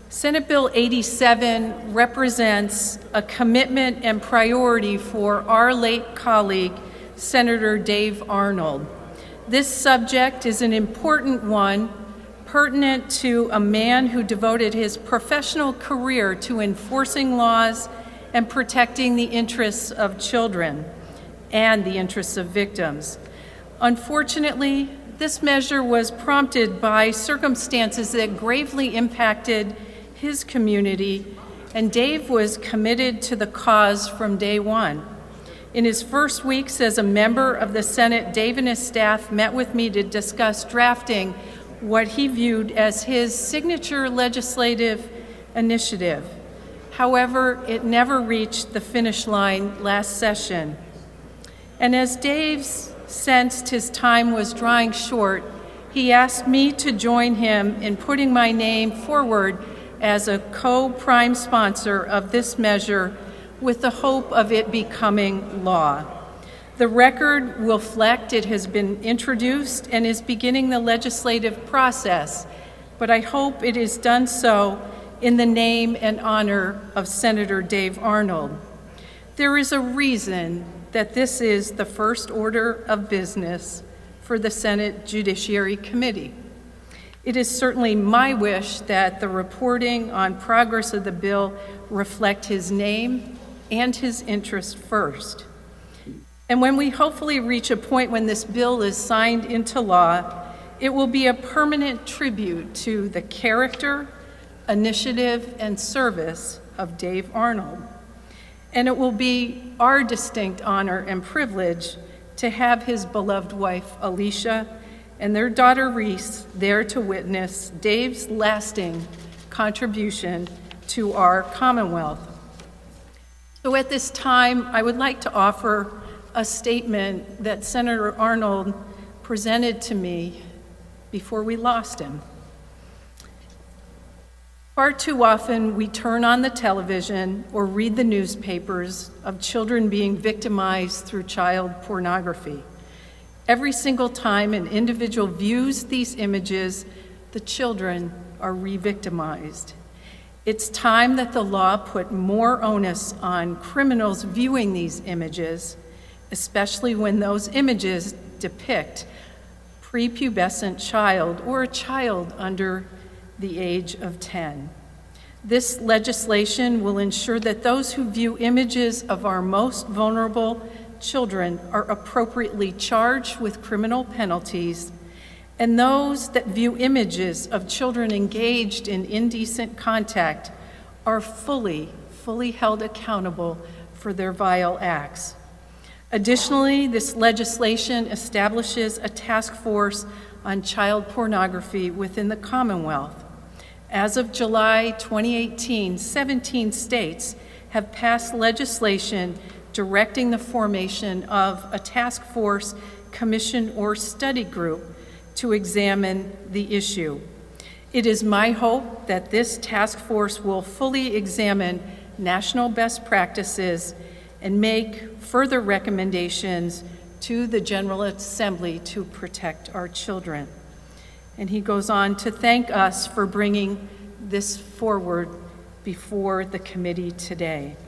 Senate Bill 87 represents a commitment and priority for our late colleague, Senator Dave Arnold. This subject is an important one, pertinent to a man who devoted his professional career to enforcing laws and protecting the interests of children and the interests of victims. Unfortunately, this measure was prompted by circumstances that gravely impacted his community, and Dave was committed to the cause from day one. In his first weeks as a member of the Senate, Dave and his staff met with me to discuss drafting what he viewed as his signature legislative initiative. However, it never reached the finish line last session. And as Dave sensed his time was drawing short, he asked me to join him in putting my name forward as a co-prime sponsor of this measure with the hope of it becoming law. The record will reflect it has been introduced and is beginning the legislative process, but I hope it is done so in the name and honor of Senator Dave Arnold. There is a reason that this is the first order of business for the Senate Judiciary Committee. It is certainly my wish that the reporting on progress of the bill reflect his name and his interest first. And when we hopefully reach a point when this bill is signed into law, it will be a permanent tribute to the character, initiative, and service of Dave Arnold. And it will be our distinct honor and privilege to have his beloved wife, Alicia, and their daughter, Reese, there to witness Dave's lasting contribution to our Commonwealth. So at this time, I would like to offer a statement that Senator Arnold presented to me before we lost him. Far too often, we turn on the television or read the newspapers of children being victimized through child pornography. Every single time an individual views these images, the children are re-victimized. It's time that the law put more onus on criminals viewing these images, especially when those images depict a prepubescent child or a child under the age of 10. This legislation will ensure that those who view images of our most vulnerable children are appropriately charged with criminal penalties, and those that view images of children engaged in indecent contact are fully held accountable for their vile acts. Additionally, this legislation establishes a task force on child pornography within the Commonwealth. As of July 2018, 17 states have passed legislation directing the formation of a task force, commission, or study group to examine the issue. It is my hope that this task force will fully examine national best practices and make further recommendations to the General Assembly to protect our children. And he goes on to thank us for bringing this forward before the committee today.